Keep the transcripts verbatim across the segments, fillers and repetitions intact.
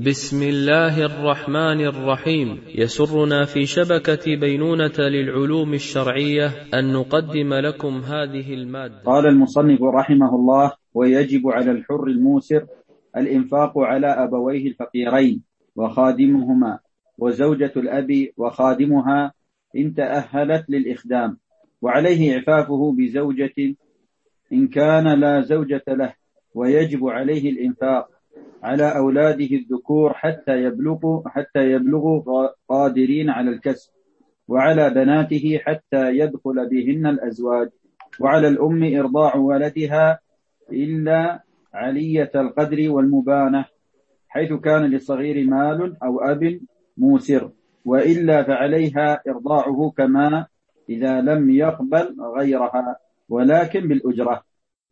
بسم الله الرحمن الرحيم. يسرنا في شبكة بينونة للعلوم الشرعية أن نقدم لكم هذه المادة. قال المصنف رحمه الله: ويجب على الحر الموسر الإنفاق على أبويه الفقيرين وخادمهما وزوجة الأب وخادمها إن تأهلت للإخدام، وعليه إعفافه بزوجة إن كان لا زوجة له، ويجب عليه الإنفاق على أولاده الذكور حتى يبلغوا حتى يبلغوا قادرين على الكسب، وعلى بناته حتى يدخل بهن الأزواج، وعلى الأم إرضاع ولدها إلا علية القدر والمبانة، حيث كان للصغير مال أو أب موسر، وإلا فعليها إرضاعه كما إذا لم يقبل غيرها ولكن بالأجرة.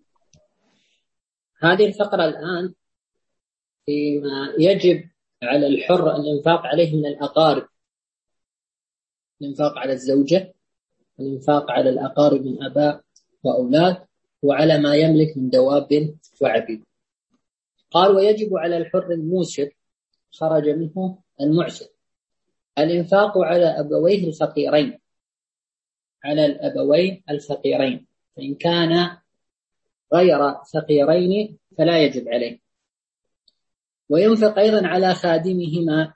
هذه الفقرة الآن فيما يجب على الحر الإنفاق عليه من الأقارب: الإنفاق على الزوجة، الإنفاق على الأقارب من أباء وأولاد، وعلى ما يملك من دواب وعبيد. قال: ويجب على الحر الموسر، خرج منه المعسر، الإنفاق على أبويه الفقيرين، على الأبوين الفقيرين، فإن كان غير فقيرين فلا يجب عليه. وينفق أيضا على خادمهما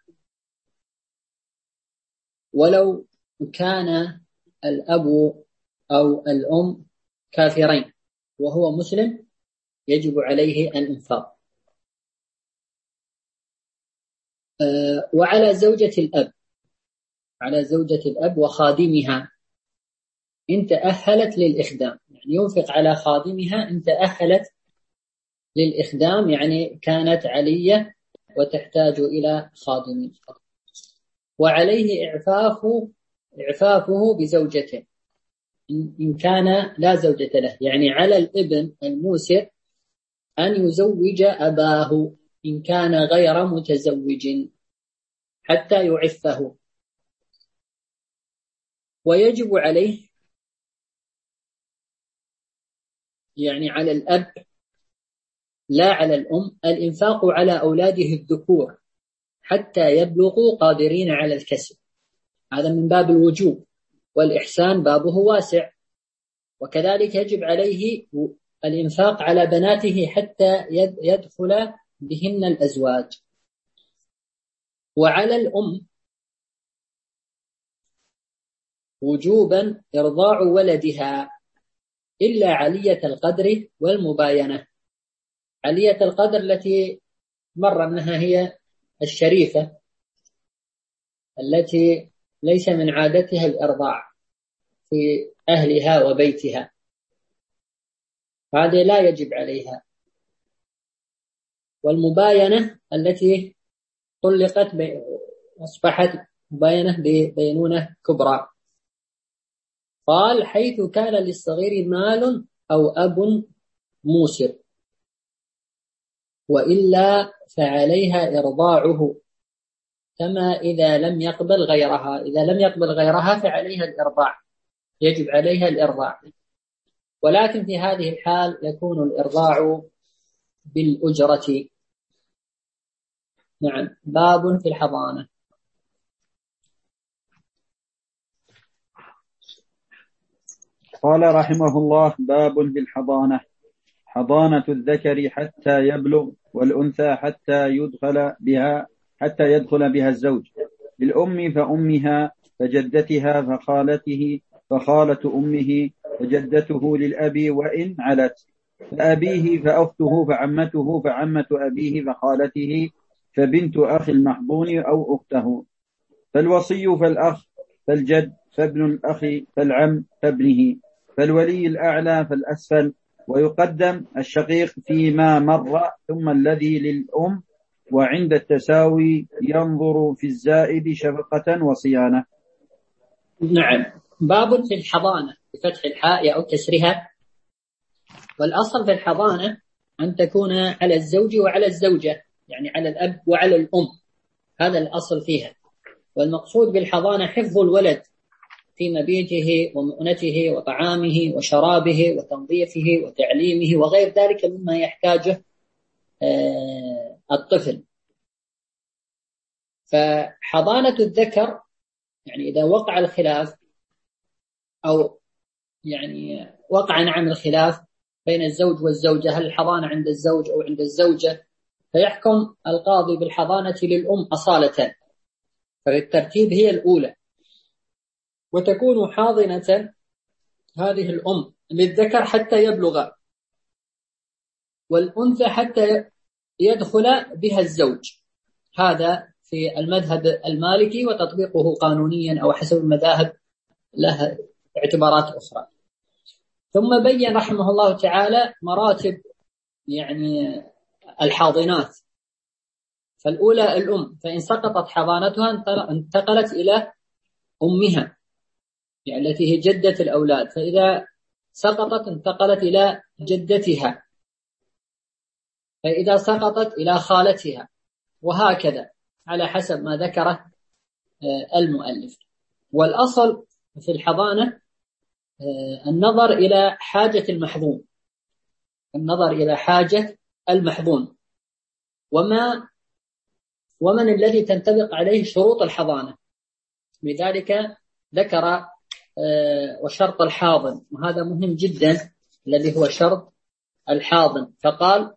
ولو كان الأب أو الأم كافرين وهو مسلم، يجب عليه الإنفاق. أه وعلى زوجة الأب، على زوجة الأب وخادمها إن تأهلت للإخدام، يعني ينفق على خادمها إن تأهلت للإخدام، يعني كانت علية وتحتاج إلى خادم. وعليه إعفافه إعفافه بزوجته إن كان لا زوجة له، يعني على الابن الموسر أن يزوج أباه إن كان غير متزوج حتى يعفه. ويجب عليه، يعني على الأب لا على الأم، الإنفاق على أولاده الذكور حتى يبلغوا قادرين على الكسب، هذا من باب الوجوب، والإحسان بابه واسع. وكذلك يجب عليه الإنفاق على بناته حتى يدخل بهن الأزواج. وعلى الأم وجوبا إرضاع ولدها إلا علية القدر والمباينة. علية القدر التي مر أنها هي الشريفة التي ليس من عادتها الإرضاع في أهلها وبيتها، هذه لا يجب عليها. والمباينة التي طلقت أصبحت مباينة ببينونة كبرى. قال: حيث كان للصغير مال أو أب موسر، وإلا فعليها إرضاعه كما إذا لم يقبل غيرها. إذا لم يقبل غيرها فعليها الإرضاع، يجب عليها الإرضاع، ولكن في هذه الحال يكون الإرضاع بالأجرة. نعم. باب في الحضانة. قال رحمه الله: باب في الحضانة. حضانة الذكر حتى يبلغ، والأنثى حتى يدخل بها حتى يدخل بها الزوج. للأم فأمها، فجدتها، فخالته، فخالة أمه، فجدته للأب وإن علت، فأبيه، فأخته، فعمته، فعمة أبيه، فخالته، فبنت أخي المحضون أو أخته، فالوصي، فالأخ، فالجد، فابن الأخ، فالعم، فابنه، فالولي الأعلى، فالأسفل. ويقدم الشقيق فيما مر، ثم الذي للأم، وعند التساوي ينظر في الزائد شفقة وصيانة. نعم. باب في الحضانة بفتح الحاء أو كسرها. والأصل في الحضانة أن تكون على الزوج وعلى الزوجة، يعني على الأب وعلى الأم، هذا الأصل فيها. والمقصود بالحضانة حفظ الولد في مبيته ومؤنته وطعامه وشرابه وتنظيفه وتعليمه وغير ذلك مما يحتاجه الطفل. فحضانة الذكر يعني إذا وقع الخلاف أو يعني وقع نعم الخلاف بين الزوج والزوجة، هل الحضانة عند الزوج أو عند الزوجة، فيحكم القاضي بالحضانة للأم أصالة، فبالترتيب هي الأولى، وتكون حاضنة هذه الأم للذكر حتى يبلغ، والأنثى حتى يدخل بها الزوج. هذا في المذهب المالكي، وتطبيقه قانونيا أو حسب المذاهب له اعتبارات أخرى. ثم بين رحمه الله تعالى مراتب يعني الحاضنات. فالأولى الأم، فإن سقطت حضانتها انتقلت إلى أمها يعني التي هي جدة الأولاد، فإذا سقطت انتقلت إلى جدتها، فإذا سقطت إلى خالتها، وهكذا على حسب ما ذكره المؤلف. والأصل في الحضانة النظر إلى حاجة المحظون، النظر إلى حاجة المحظون وما ومن الذي تنطبق عليه شروط الحضانة. لذلك ذكر وشرط الحاضن، وهذا مهم جدا الذي هو شرط الحاضن، فقال: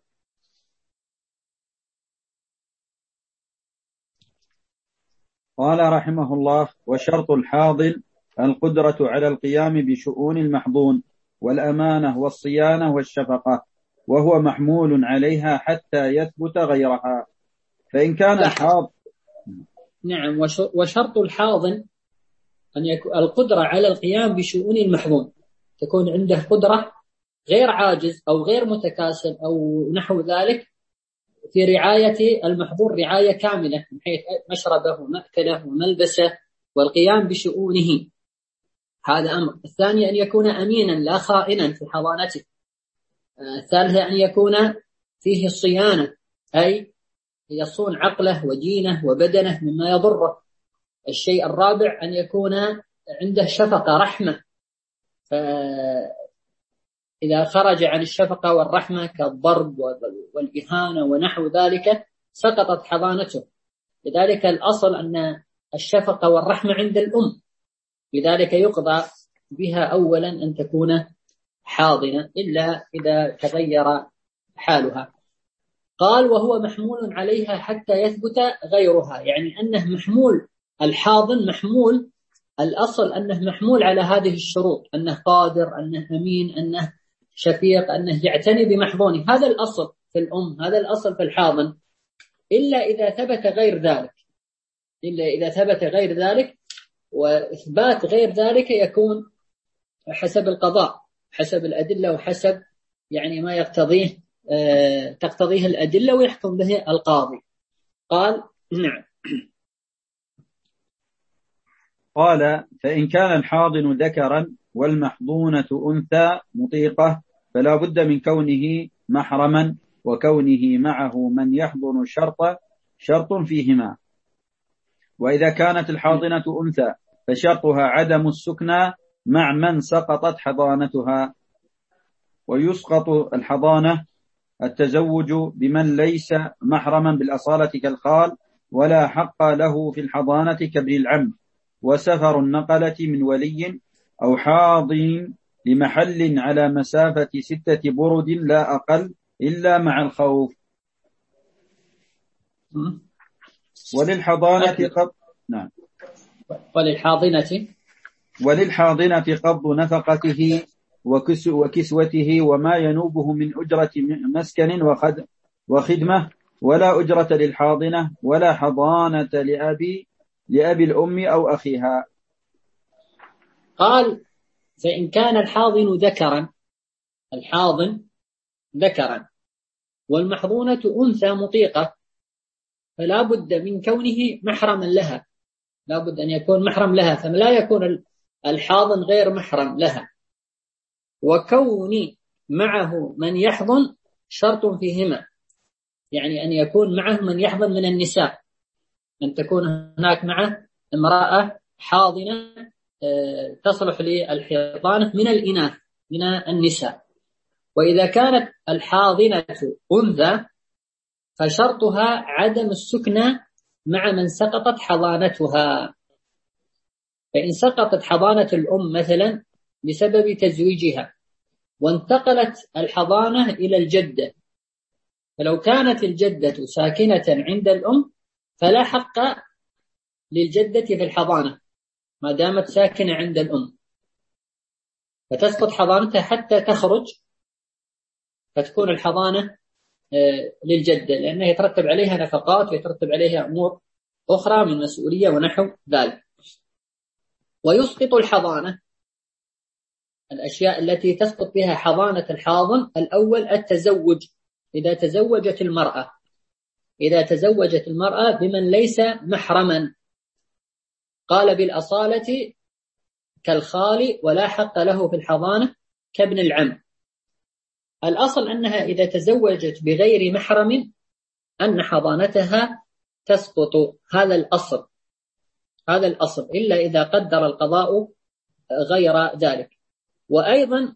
قال رحمه الله: وشرط الحاضن القدرة على القيام بشؤون المحظون والأمانة والصيانة والشفقة، وهو محمول عليها حتى يثبت غيرها. فإن كان الحاضن نعم وشرط الحاضن أن يكون القدرة على القيام بشؤون المحظون، تكون عنده قدرة غير عاجز أو غير متكاسل أو نحو ذلك في رعاية المحظور رعاية كاملة من حيث مشربه ومأكله وملبسه والقيام بشؤونه، هذا أمر. الثاني أن يكون أمينا لا خائنا في حضانته. الثالث أن يكون فيه الصيانة، أي يصون عقله ودينه وبدنه مما يضره. الشيء الرابع أن يكون عنده شفقة رحمة، فإذا خرج عن الشفقة والرحمة كالضرب والإهانة ونحو ذلك سقطت حضانته. لذلك الأصل أن الشفقة والرحمة عند الأم، لذلك يقضى بها أولا أن تكون حاضنة إلا إذا تغير حالها. قال: وهو محمول عليها حتى يثبت غيرها، يعني أنه محمول الحاضن محمول، الأصل أنه محمول على هذه الشروط، أنه قادر، أنه أمين، أنه شفيق، أنه يعتني بمحظونه. هذا الأصل في الأم، هذا الأصل في الحاضن، إلا إذا ثبت غير ذلك، إلا إذا ثبت غير ذلك. وإثبات غير ذلك يكون حسب القضاء، حسب الأدلة، وحسب يعني ما يقتضيه آه تقتضيه الأدلة ويحكم به القاضي. قال: نعم. قال: فإن كان الحاضن ذكرا والمحظونة أنثى مطيقة فلا بد من كونه محرما، وكونه معه من يحضن شرط شرط فيهما. وإذا كانت الحاضنة أنثى فشرطها عدم السكنى مع من سقطت حضانتها. ويسقط الحضانة التزوج بمن ليس محرما بالأصالة كالخال، ولا حق له في الحضانة كابن العم، وسفر النقلة من ولي أو حاضن لمحل على مسافة ستة برد لا أقل إلا مع الخوف. وللحضانة قبض نعم وللحاضنة وللحاضنة قبض نفقته وكسوته وما ينوبه من أجرة مسكن وخدمة، ولا أجرة للحاضنة ولا حضانة لأبي لأبي الأم أو أخيها. قال: فإن كان الحاضن ذكرا، الحاضن ذكرا والمحظونة أنثى مطيقة، فلا بد من كونه محرما لها، لا بد أن يكون محرم لها، فلا يكون الحاضن غير محرم لها. وكون معه من يحضن شرط فيهما، يعني أن يكون معه من يحضن من النساء، أن تكون هناك معه امرأة حاضنة تصلح للحضانة من الإناث من النساء. وإذا كانت الحاضنة أنثى فشرطها عدم السكنى مع من سقطت حضانتها. فإن سقطت حضانة الأم مثلا بسبب تزويجها وانتقلت الحضانة إلى الجدة، فلو كانت الجدة ساكنة عند الأم فلا حق للجدة في الحضانة ما دامت ساكنة عند الأم، فتسقط حضانتها حتى تخرج فتكون الحضانة للجدة، لأنه يترتب عليها نفقات ويترتب عليها أمور أخرى من مسؤولية ونحو ذلك. ويسقط الحضانة، الأشياء التي تسقط بها حضانة الحاضن: الأول التزوج، إذا تزوجت المرأة إذا تزوجت المرأة بمن ليس محرما، قال بالأصالة كالخال ولا حق له في الحضانة كابن العم. الأصل أنها إذا تزوجت بغير محرم أن حضانتها تسقط، هذا الأصل هذا الأصل إلا إذا قدر القضاء غير ذلك. وأيضا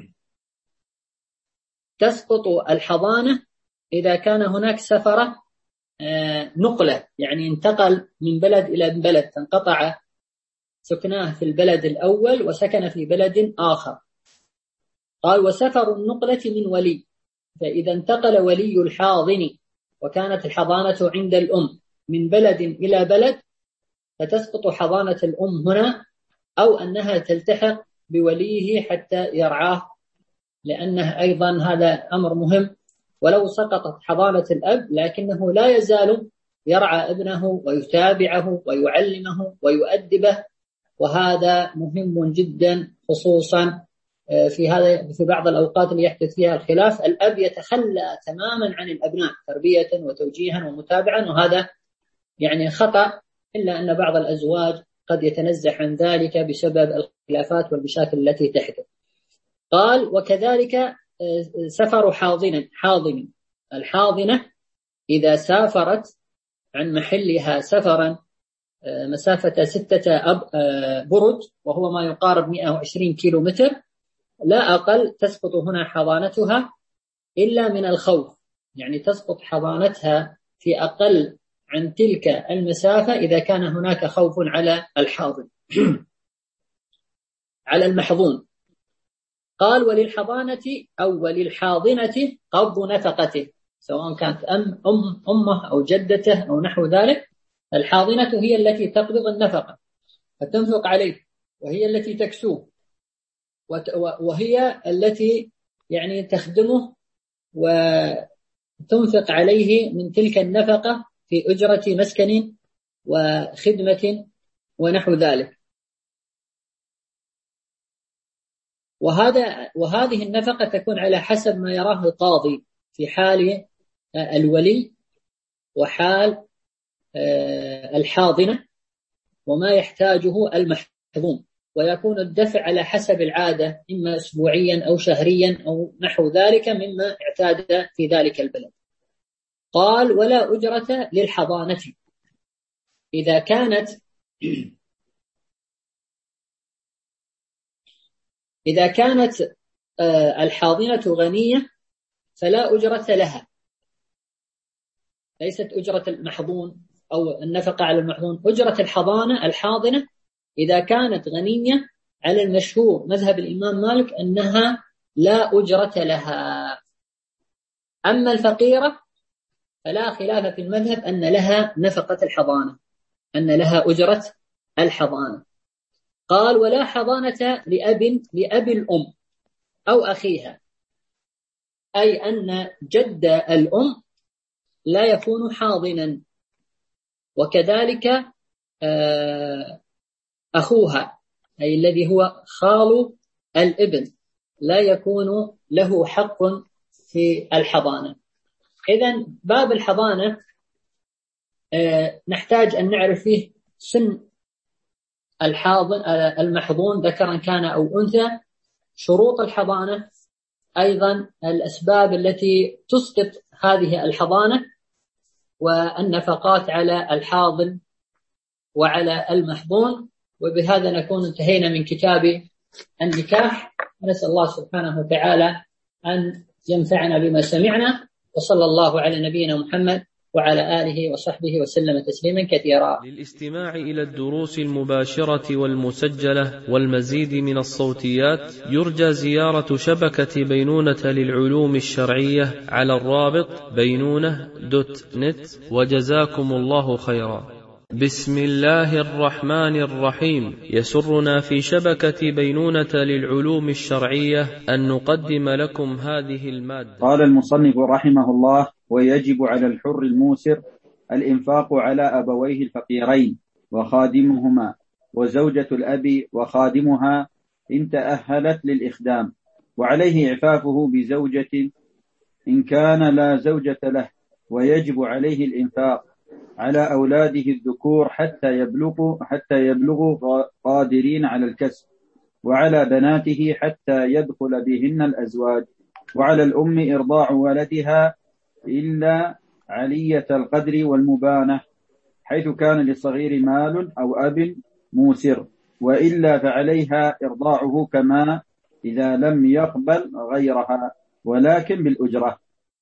تسقط الحضانة إذا كان هناك سفرة نقلة، يعني انتقل من بلد إلى بلد، تنقطع سكناه في البلد الأول وسكن في بلد آخر. قال: وسفر النقلة من ولي، فإذا انتقل ولي الحاضن وكانت الحضانة عند الأم من بلد إلى بلد فتسقط حضانة الأم هنا، أو أنها تلتحق بوليه حتى يرعاه، لأنه أيضا هذا أمر مهم. ولو سقطت حضانة الأب لكنه لا يزال يرعى ابنه ويتابعه ويعلمه ويؤدبه، وهذا مهم جدا، خصوصا في هذا في بعض الأوقات اللي يحدث فيها الخلاف، الأب يتخلى تماما عن الأبناء تربية وتوجيها ومتابعا، وهذا يعني خطأ، إلا أن بعض الأزواج قد يتنزح عن ذلك بسبب الخلافات والمشاكل التي تحدث. قال: وكذلك سفر حاضن حاضن الحاضنة إذا سافرت عن محلها سفرا مسافة ستة برد وهو ما يقارب مئة وعشرين كيلو متر لا أقل، تسقط هنا حضانتها إلا من الخوف، يعني تسقط حضانتها في أقل عن تلك المسافة إذا كان هناك خوف على الحاضن على المحظون. قال: وللحضانة أو وللحاضنة قبض نفقته، سواء كانت أم أم أمه أو جدته أو نحو ذلك. الحاضنة هي التي تقبض النفقة فتنفق عليه، وهي التي تكسوه، وهي التي يعني تخدمه وتنفق عليه من تلك النفقة في أجرة مسكن وخدمة ونحو ذلك. وهذا وهذه النفقة تكون على حسب ما يراه القاضي في حال الولي وحال الحاضنة وما يحتاجه المحظوم، ويكون الدفع على حسب العادة، إما أسبوعيا أو شهريا أو نحو ذلك مما اعتاد في ذلك البلد. قال: ولا أجرة للحضانة إذا كانت إذا كانت الحاضنة غنية فلا أجرة لها، ليست أجرة المحظون أو النفقة على المحظون. أجرة الحضانة الحاضنة إذا كانت غنية على المشهور مذهب الإمام مالك أنها لا أجرة لها. أما الفقيرة فلا خلاف في المذهب أن لها نفقة الحضانة، أن لها أجرة الحضانة. قال: ولا حضانة لأب لأب الأم أو أخيها، أي أن جد الأم لا يكون حاضنا، وكذلك أخوها أي الذي هو خال الابن لا يكون له حق في الحضانة. إذن باب الحضانة نحتاج أن نعرف فيه سن الحاضن المحضون ذكرا كان أو أنثى، شروط الحضانة، أيضا الأسباب التي تسقط هذه الحضانة، والنفقات على الحاضن وعلى المحضون. وبهذا نكون انتهينا من كتاب النكاح، ونسأل الله سبحانه وتعالى أن ينفعنا بما سمعنا، وصلى الله على نبينا محمد وعلى آله وصحبه وسلم تسليما كثيرا. للاستماع إلى الدروس المباشرة والمسجلة والمزيد من الصوتيات يرجى زيارة شبكة بينونة للعلوم الشرعية على الرابط بينونة دوت نت، وجزاكم الله خيرا. بسم الله الرحمن الرحيم. يسرنا في شبكة بينونة للعلوم الشرعية أن نقدم لكم هذه المادة. قال المصنف رحمه الله: ويجب على الحر الموسر الإنفاق على أبويه الفقيرين وخادمهما وزوجة الأب وخادمها إن تأهلت للإخدام، وعليه إعفافه بزوجة إن كان لا زوجة له، ويجب عليه الإنفاق على أولاده الذكور حتى يبلغوا حتى يبلغوا قادرين على الكسب، وعلى بناته حتى يدخل بهن الأزواج، وعلى الأم إرضاع ولدها إلا علية القدر والمبانة حيث كان للصغير مال أو أب موسر، وإلا فعليها إرضاعه كما إذا لم يقبل غيرها ولكن بالأجرة.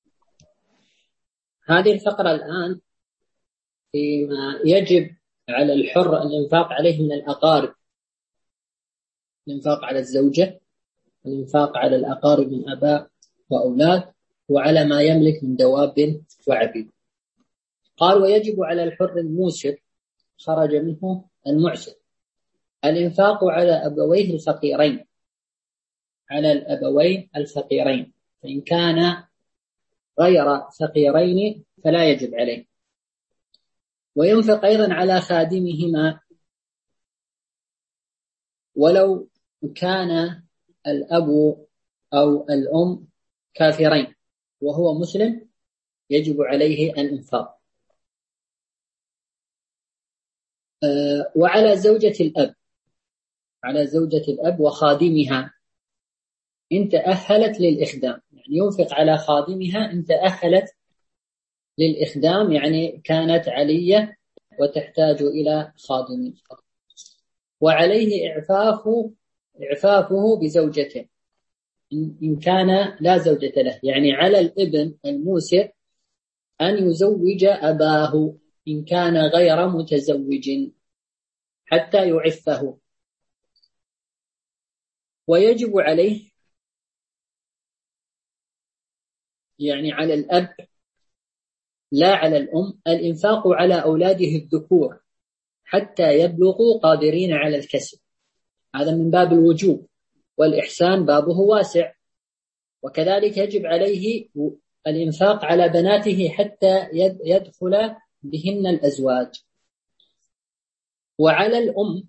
هذه الفقرة الآن فيما يجب على الحر الإنفاق عليه من الأقارب: الإنفاق على الزوجة، الإنفاق على الأقارب من أباء وأولاد، وعلى ما يملك من دواب وعبيد. قال: ويجب على الحر الموسر خرج منه المعسر الإنفاق على أبويه الفقيرين، على الأبوين الفقيرين، فإن كان غير فقيرين فلا يجب عليه. وينفق أيضا على خادمهما ولو كان الأب أو الأم كافرين وهو مسلم، يجب عليه الإنفاق. أه وعلى زوجة الأب، على زوجة الأب وخادمها إن تأهلت للإخدام، يعني ينفق على خادمها إن تأهلت للإخدام، يعني كانت علية وتحتاج إلى خادم. وعليه إعفافه إعفافه بزوجته إن كان لا زوجة له، يعني على الابن الموسر أن يزوج أباه إن كان غير متزوج حتى يعفه. ويجب عليه، يعني على الأب لا على الأم، الإنفاق على أولاده الذكور حتى يبلغوا قادرين على الكسب، هذا من باب الوجوب، والإحسان بابه واسع. وكذلك يجب عليه الإنفاق على بناته حتى يدخل بهن الأزواج. وعلى الأم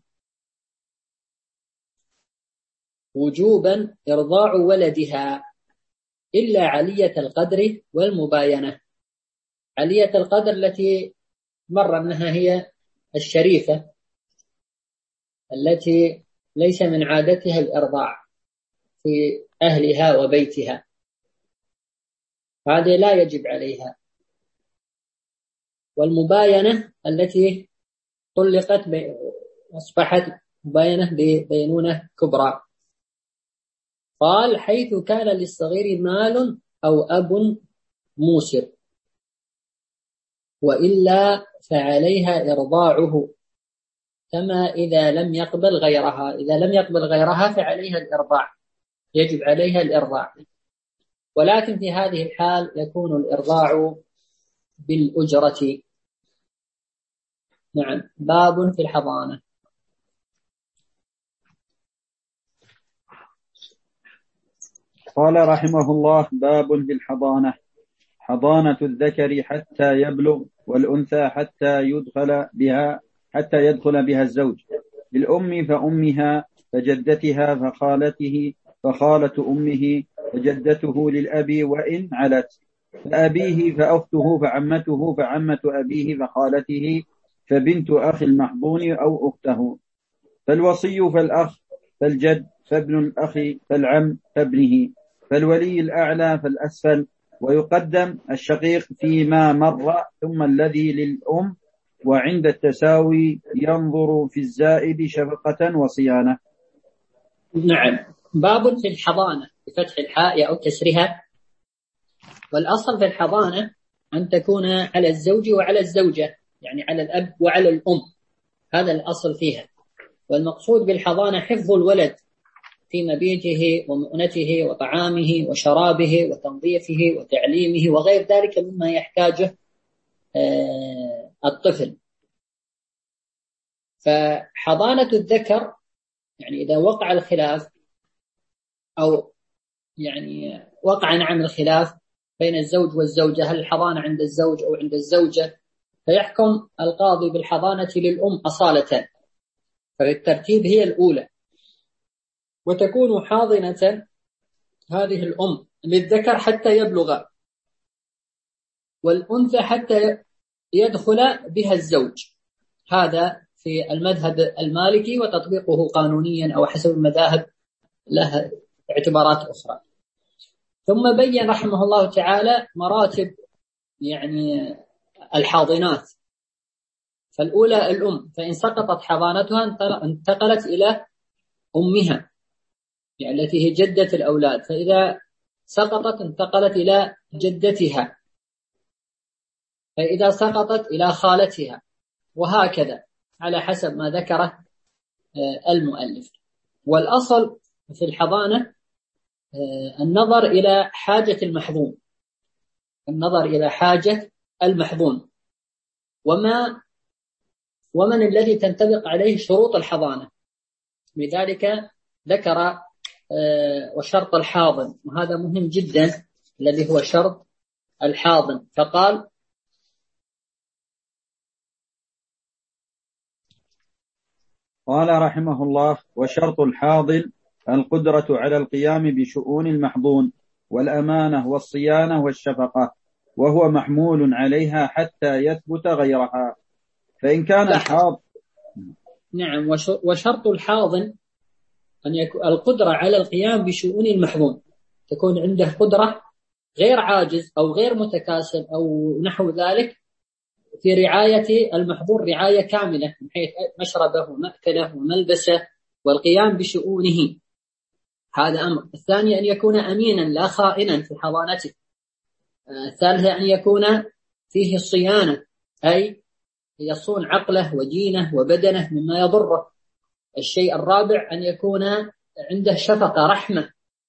وجوبا إرضاع ولدها إلا علية القدر والمباينة. علية القدر التي مر أنها هي الشريفة التي ليس من عادتها الإرضاع في أهلها وبيتها، هذه لا يجب عليها. والمباينة التي طلقت أصبحت مباينة ببينونة كبرى. قال: حيث كان للصغير مال أو أب موسر، وإلا فعليها إرضاعه كما إذا لم يقبل غيرها. إذا لم يقبل غيرها فعليها الإرضاع، يجب عليها الإرضاع، ولكن في هذه الحال يكون الإرضاع بالأجرة. نعم. باب في الحضانة. قال رحمه الله: باب في الحضانة. حضانة الذكر حتى يبلغ، والأنثى حتى يدخل بها حتى يدخل بها الزوج. للأم فأمها، فجدتها، فخالته، فخالة أمه، فجدته للأب وإن علت، فأبيه، فأخته، فعمته، فعمة أبيه، فخالته، فبنت أخ المحضون أو أخته، فالوصي، فالأخ، فالجد، فابن الأخ، فالعم، فابنه، فالولي الأعلى، فالأسفل. ويقدم الشقيق فيما مر، ثم الذي للأم، وعند التساوي ينظر في الزائد شفقة وصيانة. نعم. باب في الحضانة بفتح الحاء أو كسرها. والأصل في الحضانة أن تكون على الزوج وعلى الزوجة، يعني على الأب وعلى الأم، هذا الأصل فيها. والمقصود بالحضانة حفظ الولد في مبيته ومؤنته وطعامه وشرابه وتنظيفه وتعليمه وغير ذلك مما يحتاجه الطفل. فحضانة الذكر يعني إذا وقع الخلاف أو يعني وقع نعم الخلاف بين الزوج والزوجة، هل الحضانة عند الزوج أو عند الزوجة، فيحكم القاضي بالحضانة للأم أصالة، فالترتيب هي الأولى، وتكون حاضنة هذه الأم للذكر حتى يبلغ، والأنثى حتى يدخل بها الزوج. هذا في المذهب المالكي، وتطبيقه قانونيا أو حسب المذاهب له اعتبارات أخرى. ثم بين رحمه الله تعالى مراتب يعني الحاضنات. فالأولى الأم، فإن سقطت حضانتها انتقلت إلى أمها يعني التي هي جدة الأولاد، فإذا سقطت انتقلت إلى جدتها، فإذا سقطت إلى خالتها، وهكذا على حسب ما ذكره المؤلف. والأصل في الحضانة النظر إلى حاجة المحظون، النظر إلى حاجة المحظون وما ومن الذي تنطبق عليه شروط الحضانة. لذلك ذكر وشرط الحاضن، وهذا مهم جدا الذي هو شرط الحاضن، فقال: قال رحمه الله: وشرط الحاضن القدرة على القيام بشؤون المحظون والأمانة والصيانة والشفقة، وهو محمول عليها حتى يثبت غيرها. فإن كان الحاضن نعم وشرط الحاضن أن يكون القدرة على القيام بشؤون المحظون، تكون عنده قدرة غير عاجز أو غير متكاسل أو نحو ذلك في رعاية المحظور رعاية كاملة من حيث مشربه ومأكله وملبسه والقيام بشؤونه، هذا أمر. الثاني أن يكون أمينا لا خائنا في حضانته. الثالث أن يكون فيه الصيانة، أي يصون عقله ودينه وبدنه مما يضره. الشيء الرابع أن يكون عنده شفقة رحمة،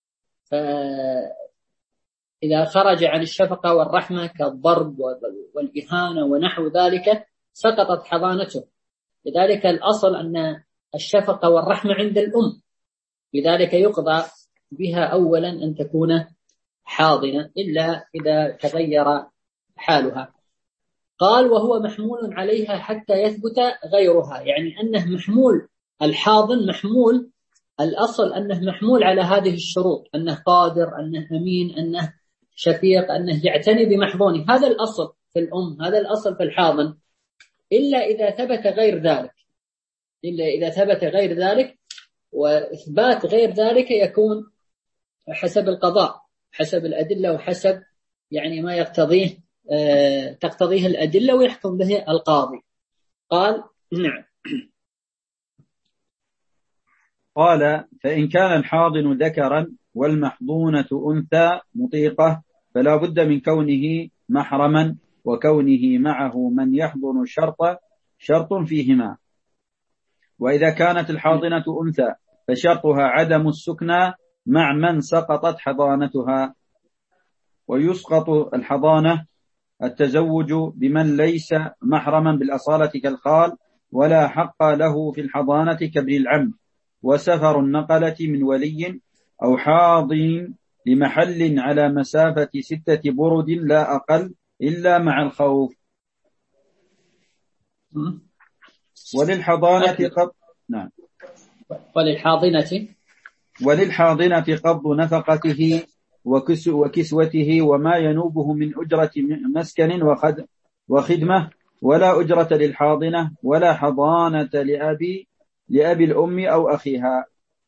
فإذا خرج عن الشفقة والرحمة كالضرب والإهانة ونحو ذلك سقطت حضانته. لذلك الأصل أن الشفقة والرحمة عند الأم، لذلك يقضى بها أولا أن تكون حاضنة إلا إذا تغير حالها. قال: وهو محمول عليها حتى يثبت غيرها، يعني أنه محمول الحاضن محمول، الأصل أنه محمول على هذه الشروط، أنه قادر، أنه أمين، أنه شفيق، أنه يعتني بمحظونه. هذا الأصل في الأم، هذا الأصل في الحاضن، إلا إذا ثبت غير ذلك، إلا إذا ثبت غير ذلك. وإثبات غير ذلك يكون حسب القضاء، حسب الأدلة وحسب يعني ما يقتضيه آه تقتضيه الأدلة ويحكم به القاضي. قال: نعم. قال: فإن كان الحاضن ذكرا والمحظونة أنثى مطيقة فلا بد من كونه محرما، وكونه معه من يحضن شرط شرط فيهما. وإذا كانت الحاضنة أنثى فشرطها عدم السكنى مع من سقطت حضانتها. ويسقط الحضانة التزوج بمن ليس محرما بالأصالة كالخال، ولا حق له في الحضانة كابن العم، وسفر النقلة من ولي أو حاضن لمحل على مسافة ستة برد لا أقل إلا مع الخوف. وللحضانة قبض نعم وللحاضنة وللحاضنة قبض نفقته وكسوته وما ينوبه من أجرة مسكن وخدمة، ولا أجرة للحاضنة ولا حضانة لأبي لأبي الأم أو أخيها.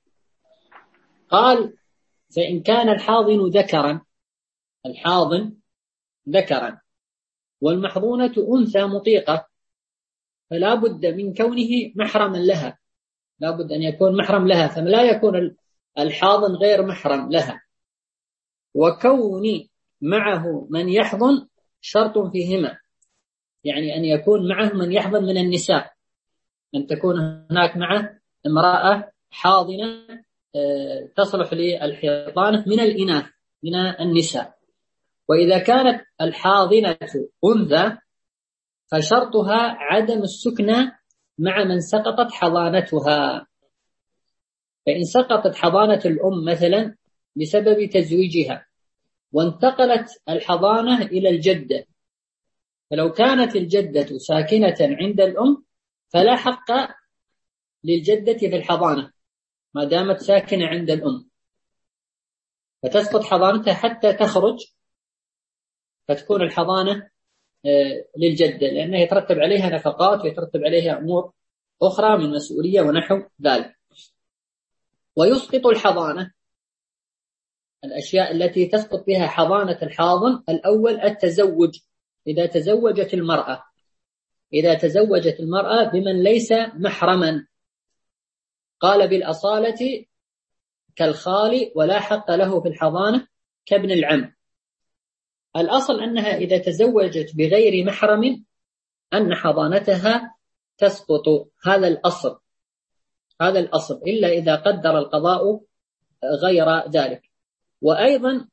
قال: فإن كان الحاضن ذكرا الحاضن ذكرا والمحظونة أنثى مطيقة، فلا بد من كونه محرما لها، لا بد أن يكون محرم لها، فلا يكون الحاضن غير محرم لها. وكون معه من يحضن شرط فيهما، يعني أن يكون معه من يحضن من النساء، أن تكون هناك معه امرأة حاضنة تصلح للحضانة من الإناث من النساء. وإذا كانت الحاضنة أنثى فشرطها عدم السكنى مع من سقطت حضانتها. فإن سقطت حضانة الأم مثلا بسبب تزويجها وانتقلت الحضانة إلى الجدة، فلو كانت الجدة ساكنة عند الأم فلا حق للجدة في الحضانة ما دامت ساكنة عند الأم، فتسقط حضانتها حتى تخرج فتكون الحضانة للجدة، لأنها يترتب عليها نفقات ويترتب عليها أمور أخرى من مسؤولية ونحو ذلك. ويسقط الحضانة، الأشياء التي تسقط بها حضانة الحاضن: الأول التزوج، إذا تزوجت المرأة إذا تزوجت المرأة بمن ليس محرما، قال بالأصالة كالخال ولا حق له في الحضانة كابن العم. الأصل أنها إذا تزوجت بغير محرم أن حضانتها تسقط، هذا الأصل هذا الأصل إلا إذا قدر القضاء غير ذلك. وأيضا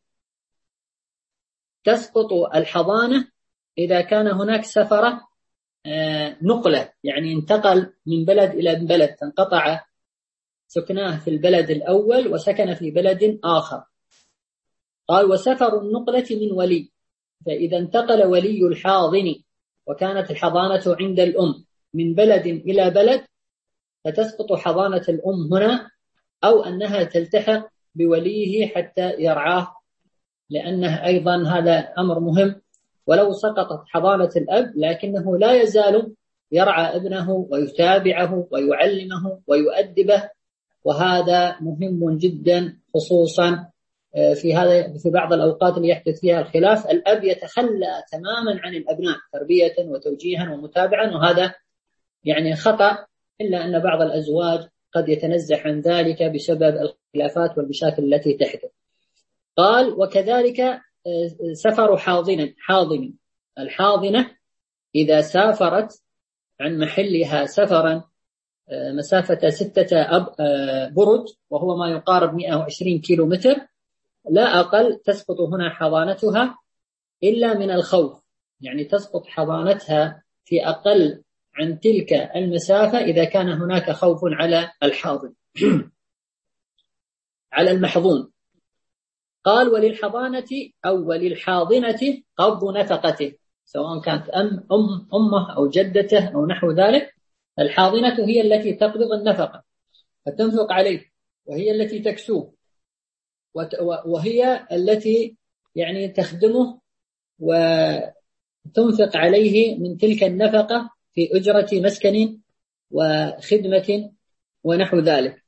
تسقط الحضانة إذا كان هناك سفرة نقلة، يعني انتقل من بلد إلى بلد، تنقطع سكناه في البلد الأول وسكن في بلد آخر. قال: وسفر النقلة من ولي، فإذا انتقل ولي الحاضن وكانت الحضانة عند الأم من بلد إلى بلد فتسقط حضانة الأم هنا، أو أنها تلتحق بوليه حتى يرعاه، لأنه أيضا هذا أمر مهم. ولو سقطت حضانة الأب لكنه لا يزال يرعى ابنه ويتابعه ويعلمه ويؤدبه، وهذا مهم جدا، خصوصا في هذا في بعض الأوقات اللي يحدث فيها الخلاف، الأب يتخلى تماما عن الأبناء تربية وتوجيها ومتابعة، وهذا يعني خطأ، إلا أن بعض الأزواج قد يتنزح عن ذلك بسبب الخلافات والمشاكل التي تحدث. قال: وكذلك سفر حاضن حاضن الحاضنة إذا سافرت عن محلها سفرا مسافة ستة برد وهو ما يقارب مئة وعشرين كيلو متر لا أقل، تسقط هنا حضانتها إلا من الخوف، يعني تسقط حضانتها في أقل عن تلك المسافة إذا كان هناك خوف على الحاضن على المحظون. قال: وللحضانة أو وللحاضنة قبض نفقته، سواء كانت أم أم أمه أو جدته أو نحو ذلك. الحاضنة هي التي تقبض النفقة فتنفق عليه، وهي التي تكسوه، وهي التي يعني تخدمه وتنفق عليه من تلك النفقة في أجرة مسكن وخدمة ونحو ذلك.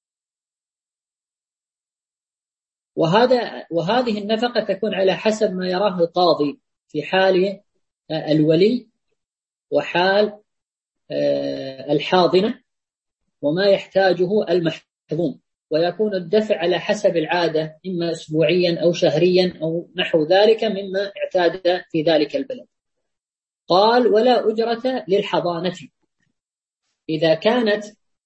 وهذا وهذه النفقة تكون على حسب ما يراه القاضي في حال الولي وحال الحاضنة وما يحتاجه المحظوم، ويكون الدفع على حسب العادة، إما أسبوعيا أو شهريا أو نحو ذلك مما اعتاد في ذلك البلد. قال: ولا أجرة للحضانة إذا كانت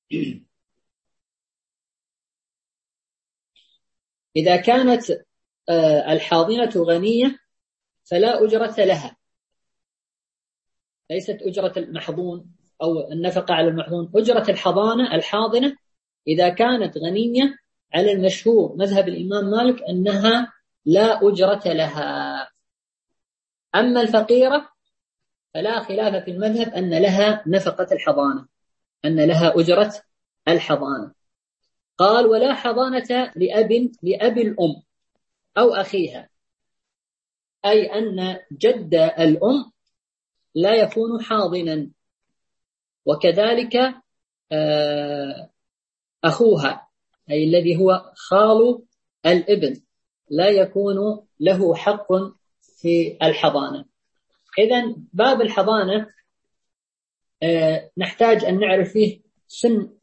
إذا كانت الحاضنة غنية فلا أجرة لها، ليست أجرة المحظون أو النفقة على المحظون. أجرة الحضانة الحاضنة إذا كانت غنية على المشهور مذهب الإمام مالك أنها لا أجرة لها. أما الفقيرة فلا خلاف في المذهب أن لها نفقة الحضانة، أن لها أجرة الحضانة. قال: ولا حضانة لأب لأب الأم أو أخيها، أي أن جد الأم لا يكون حاضنا، وكذلك أخوها أي الذي هو خال الابن لا يكون له حق في الحضانة. إذن باب الحضانة نحتاج أن نعرف فيه سن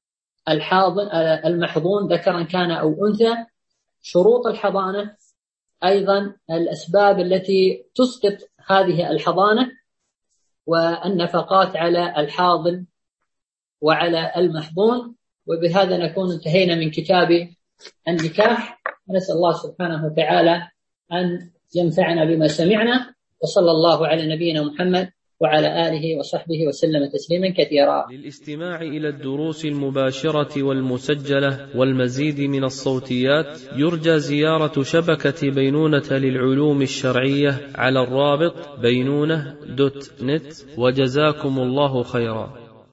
الحاضن المحضون ذكرا كان أو أنثى، شروط الحضانة، أيضا الأسباب التي تسقط هذه الحضانة والنفقات على الحاضن وعلى المحضون. وبهذا نكون انتهينا من كتاب النكاح، ونسأل الله سبحانه وتعالى أن ينفعنا بما سمعنا، وصلى الله على نبينا محمد وعلى آله وصحبه وسلم تسليما كثيرا. للاستماع إلى الدروس المباشرة والمسجلة والمزيد من الصوتيات يرجى زيارة شبكة بينونة للعلوم الشرعية على الرابط بينونة دوت نت، وجزاكم الله خيرا.